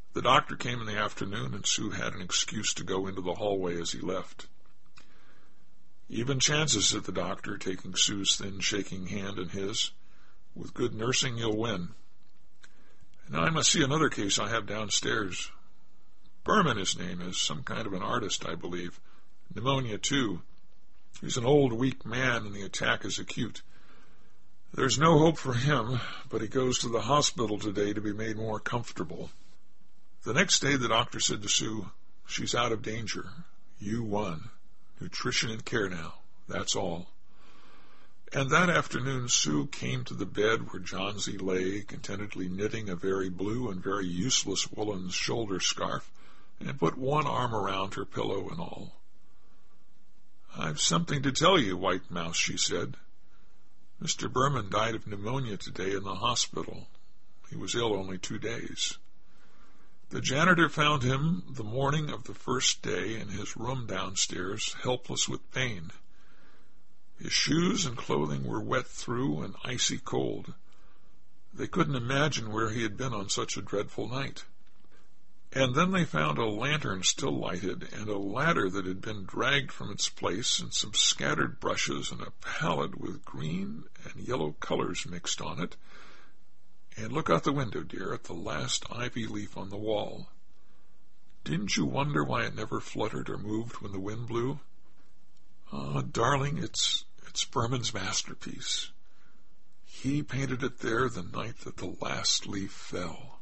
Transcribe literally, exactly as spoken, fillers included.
The doctor came in the afternoon, and Sue had an excuse to go into the hallway as he left. "Even chances," said the doctor, taking Sue's thin, shaking hand in his. "With good nursing, you'll win. Now I must see another case I have downstairs. Berman, his name is, some kind of an artist, I believe. Pneumonia, too. He's an old, weak man, and the attack is acute. There's no hope for him, but he goes to the hospital today to be made more comfortable." The next day the doctor said to Sue, "She's out of danger. You won. Nutrition and care now. That's all." And that afternoon Sue came to the bed where Johnsy lay, contentedly knitting a very blue and very useless woolen shoulder scarf, and put one arm around her pillow and all. "I've something to tell you, White Mouse," she said. "Mister Berman died of pneumonia today in the hospital. He was ill only two days. The janitor found him the morning of the first day in his room downstairs, helpless with pain. His shoes and clothing were wet through and icy cold. They couldn't imagine where he had been on such a dreadful night. And then they found a lantern still lighted, and a ladder that had been dragged from its place, and some scattered brushes, and a palette with green and yellow colors mixed on it. And look out the window, dear, at the last ivy leaf on the wall. Didn't you wonder why it never fluttered or moved when the wind blew? Ah, darling, it's it's Berman's masterpiece. He painted it there the night that the last leaf fell."